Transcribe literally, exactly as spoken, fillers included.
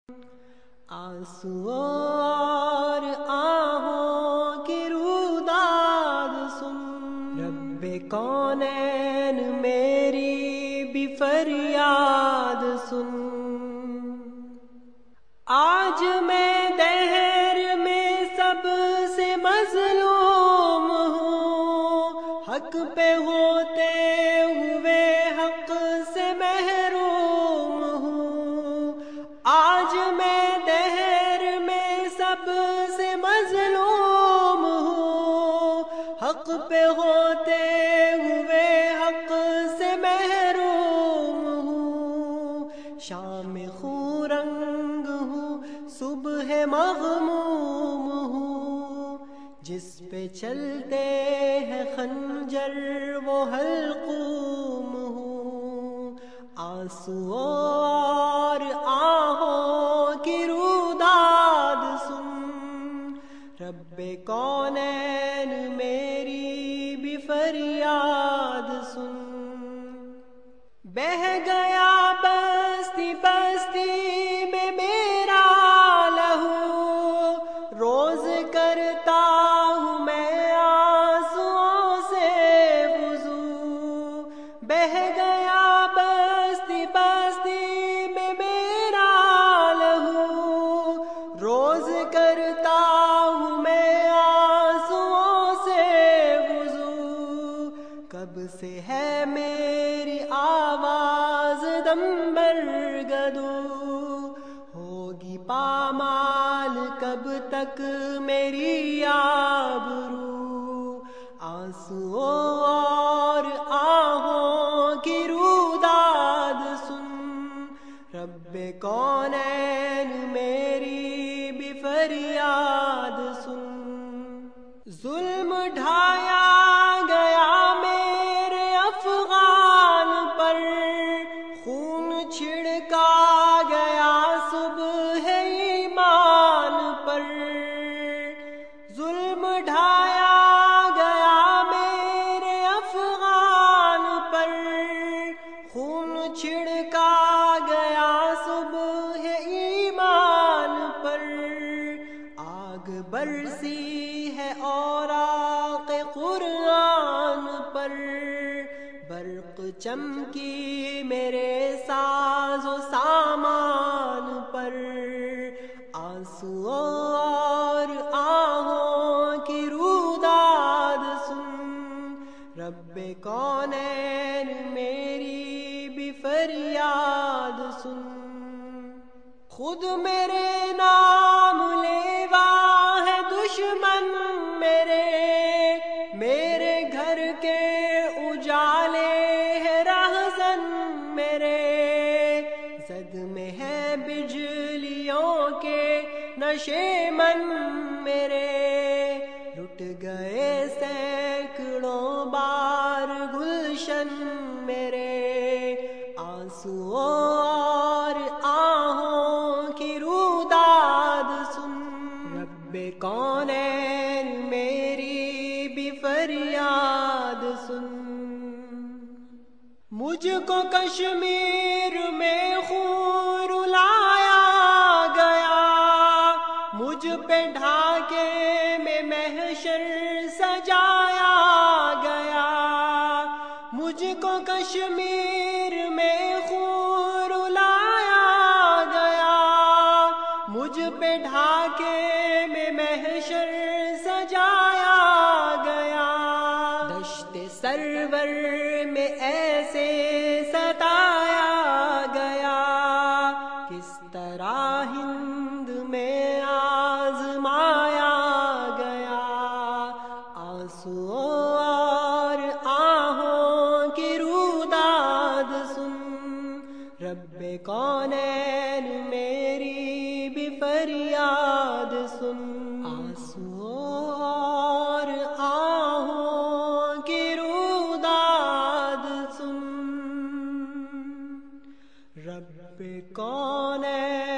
آنسو اور آہوں کی روداد سن، رب کونین میری بھی فریاد سن۔ آج میں دہر میں سب سے مظلوم ہوں، حق پہ ہوتے ہوئے حق سے محروم ہوں۔ آج میں دہر میں سب سے مظلوم ہوں، حق پہ ہوتے ہوئے حق سے محروم ہوں۔ شام خوں رنگ ہوں، صبح مغموم ہوں، جس پہ چلتے ہیں خنجر وہ حلقوم ہوں۔ آنسو اور آہوں کی روداد سن، رب کونین میری بھی فریاد سن۔ بہہ گیا بستی بستی میں میرا لہو، روز کرتا ہوں میں آنسوؤں سے وضو۔ بہہ گیا بستی بستی میں میرا لہو، روز کرتا ہوں میں آنسوؤں سے وضو۔ کب سے ہے میری آواز دم برگدو، ہوگی پامال کب تک میری آبرو۔ آنسو اور آہوں کی روداد سن، رب کونین میری بھی فریاد سن۔ ظلم ڈھایا گیا میرے افغان پر، خون چھڑکا گیا صبح ایمان پر۔ ظلم ڈھایا گیا میرے افغان پر، خون چھڑکا گیا صبح ایمان پر۔ آگ برسی ہے اوراق قرآن پر، برق چمکی میرے ساز و سامان پر۔ آنسو اور آہوں کی روداد سن، رب کونین میری بھی فریاد سن۔ خود میرے نام لیوا ہے دشمن میرے، میرے گھر کے اجالے ہے رہزن میرے۔ زد میں ہے بجلیوں کے نشے من میرے، لٹ گئے سینکڑوں بار گلشن میرے۔ آنسو اور آہوں کی روداد سن، رب کونین میری بھی فریاد سن۔ مجھ کو کشمیر میں خون رلایا گیا، مجھ پہ ڈھاکے میں محشر سجایا گیا۔ مجھ کو کشمیر میں خون رلایا گیا، مجھ پہ ڈھاکے میں محشر سجایا گیا۔ دشت سرور میں ایسے ستایا گیا، کس طرح ہند میں آزمایا گیا۔ آنسو اور آہوں کی روداد سن، رب کونین میری بھی فریاد سن۔ آنسو اور آہوں کی روداد سن، رب کونین